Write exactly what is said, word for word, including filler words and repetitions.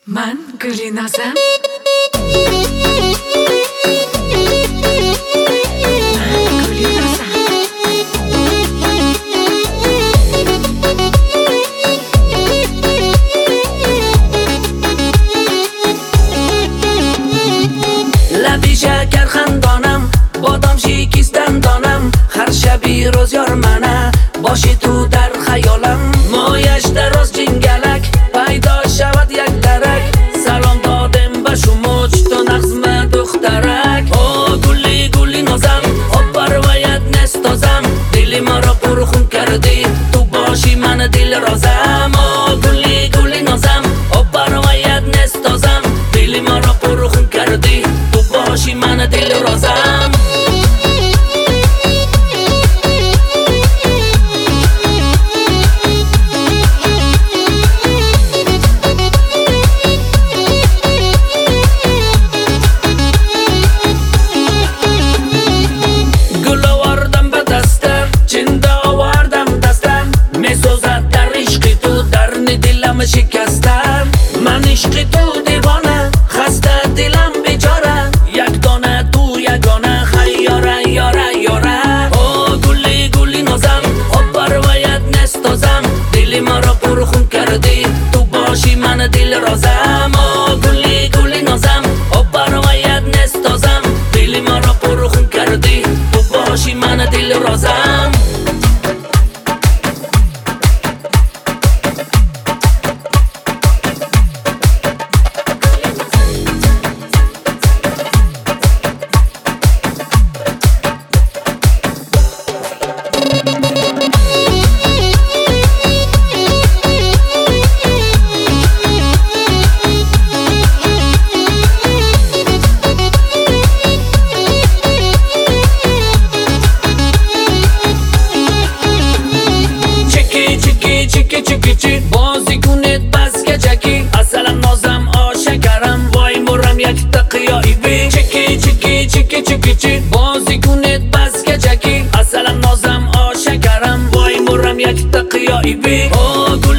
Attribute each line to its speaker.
Speaker 1: من گلینازم.
Speaker 2: لبی شکر خندانم، بادام شکستن دانم. هر شبی روز یار منه، باشی تو در خیالم. مایش دراز جنگلک، پیدا شود یک درک. سلام دادم به شما چطور نغزم دخترک. او گلی گلی نازم، آب پروایت نستازم. دلی مرا پرخون کردی، تو باشی من دل رازم. او گلی گلی نازم، آب پروایت نستازم. دلی مرا پرخون کردی، تو باشی من دل رازم. دلم شکستم، من عشق تو دیوانه، خسته دلم بیچاره. یک دانه تو یگانه، خیاره یاره یاره. او گلی گلی نازم، آب پروایت نستازم. دلی مرا پرخون کردی، تو باشی من دل رازم. او گلی گلی نازم، آب پروایت نستازم. دلی مرا پرخون کردی، تو باشی من دل رازم. چیکی چیکی چی بازی کنید بس که چکی. اصلا نازم آشکرم، وای مرم یک تقیایی بی. چیکی چیکی چیکی چیکی چی بازی کنید بس که چکی. اصلا نازم آشکرم، وای مرم یک تقیایی بی.